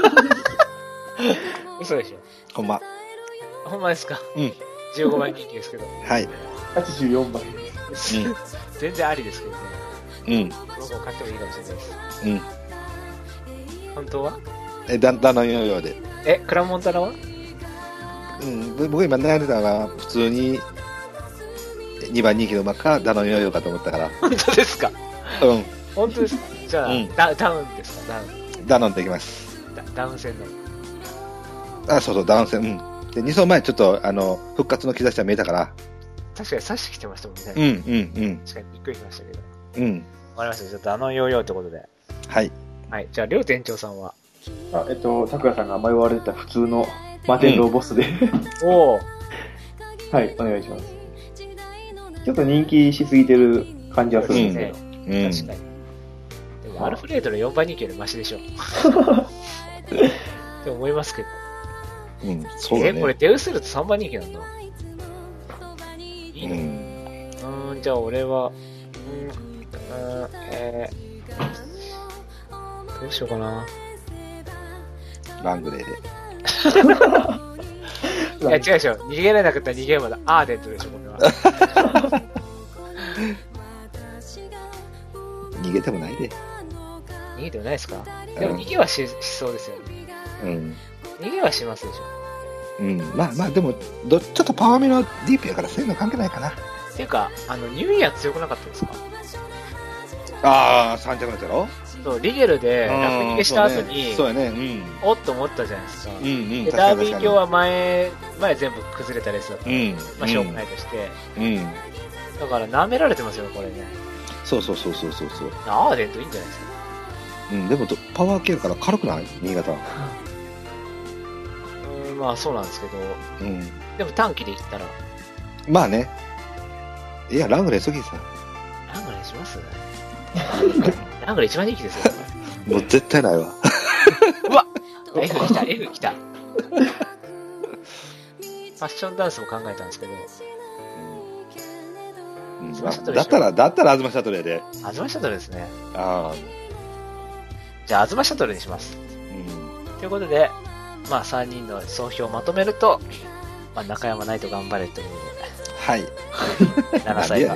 A: 嘘でしょ？
B: ほんま。
A: ほんまですか？
B: うん。
A: じゅうごばん人気ですけど。
B: はい。
D: はちじゅうよんばい。
A: 全然ありですけどね。
B: うん。
A: 僕も買ってもいいかもしれないです。
B: うん。
A: 本当は？
B: え、ダダノヨヨで。
A: え、クラモンタラは？
B: うん。僕今悩んでたのは、普通に、にばん人気の馬か、ダノヨヨかと思ったから。
A: 本当ですか？
B: うん。
A: 本当ですか？じゃあ、
B: うん
A: ダダウンですか？ダウン。
B: ダノンでいきます。
A: ダダウン戦の。
B: あ、そうそう、ダウン戦。うん。で、に走前ちょっと、あの、復活の兆しは見えたから。
A: 確かに刺してきてましたもんね。
B: うん、うん、うん。
A: 確かにびっくりしましたけど。
B: うん。
A: わかりました。じゃあ、ダノンヨーヨーってことで。
B: はい。
A: はい。じゃあ、りょう店長さんは？
D: あ、えっと、拓也さんが迷われてた普通のマテンローボスで、
A: おお。
D: はい、お願いします。ちょっと人気しすぎてる感じはするんですけど。
B: うん。
A: 確かに。でも、アルフレードのよんばん人気よりマシでしょ。って思いますけど。
B: うん、そうだね。
A: え、これデウスルとさんばん人気なんだ。いいの？
B: うん。
A: うーん、じゃあ俺は、うーん、うーんえー、どうしようかな。
B: ラングレーで。
A: いや、違うでしょ。逃げれなかったら逃げるまでアーデントでしょ、これは。
B: 逃げてもないで。
A: 逃げてもないですか？でも逃げは し, しそうですよね。
B: うん。
A: 逃げはしますでしょ。
B: うん。まあまあ、でもど、ちょっとパワー目のディープやからそういうの関係ないかな。
A: っていうか、あの、ニューイヤー強くなかったですか？
B: ああ、さん着のやつやろ？
A: そう、リゲルで楽逃げした後に、
B: そうやね。うん。
A: おっと思ったじゃないですか。
B: うんうん。
A: で、ダービー卿は前、前全部崩れたレースだった。
B: うん。
A: まあ、しょうがないとして。
B: うん。
A: だから、舐められてますよ、これね。
B: そうそうそうそうそうそう。
A: アーデントいいんじゃないですか。
B: うん、でもパワー系から軽くない？新潟。
A: うん、まあそうなんですけど、
B: うん。
A: でも短期で言ったら。
B: まあね。いや、ラングレー次さ。
A: ラングレーしますラングレー一番人気ですよ。
B: もう絶対ないわ。
A: うわ F 来た、F 来た。ファッションダンスも考えたんですけど。
B: うん、だったら、だったら、アズマシャトルやで。
A: アズマシャトルですね。
B: ああ。
A: じゃあ、アズマシャトルにします。うん。ということで、まあ、さんにんの総評をまとめると、まあ、中山ナイト頑張れということで。
B: はい。
A: ななさいが。はい。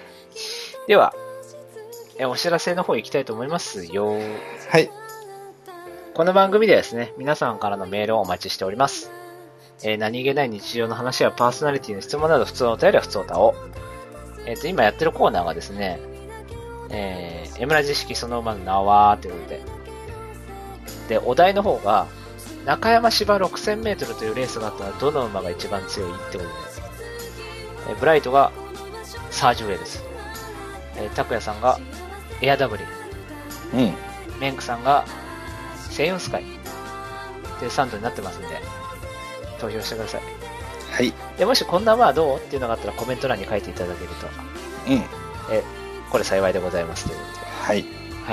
A: では、え、お知らせの方行きたいと思いますよ。
B: はい。
A: この番組ではですね、皆さんからのメールをお待ちしております。えー、何気ない日常の話やパーソナリティの質問など、普通のお便りは普通歌を。えっ、ー、と、今やってるコーナーがですね、えー、エムラジ式その馬の名はということで。で、お題の方が、中山芝ろくせんメートルというレースがあったら、どの馬が一番強いってことで。えー、ブライトが、サージュウェイです。えー、タクヤさんが、エアダブリ。
B: うん。
A: メンクさんが、セイウンスカイ。というサンドになってますんで、投票してください。
B: はい。
A: で、もしこんな馬はどうっていうのがあったらコメント欄に書いていただけると。
B: うん。
A: え、これ幸いでございますということで。
B: はい。
A: はい。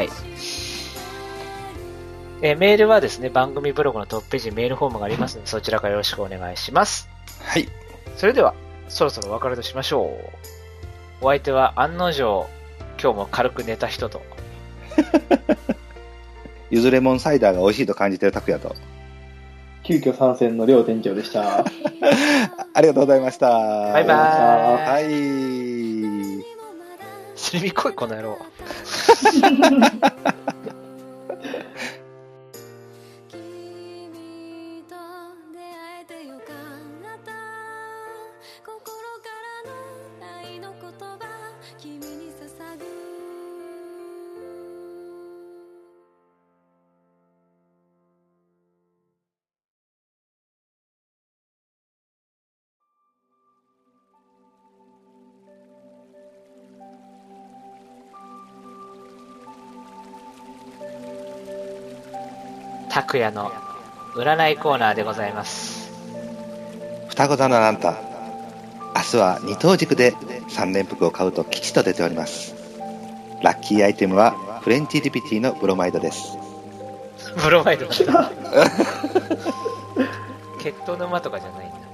A: えー、メールはですね、番組ブログのトップページにメールフォームがありますので、そちらからよろしくお願いします。
B: はい。
A: それでは、そろそろお別れとしましょう。お相手は案の定、今日も軽く寝た人と。
B: ゆずレモンサイダーが美味しいと感じている拓也と。
D: 急遽参戦の両店長でした。
B: ありがとうございました。
A: バイバーイ。
B: はい。
A: すりみこい、この野郎。拓也の占いコーナーでございます。
B: 双子座のあなた、明日は二等軸で三連服を買うと吉と出ております。ラッキーアイテムはフレンチリピティのブロマイドです。
A: ブロマイドだった。血統の馬とかじゃないんだ。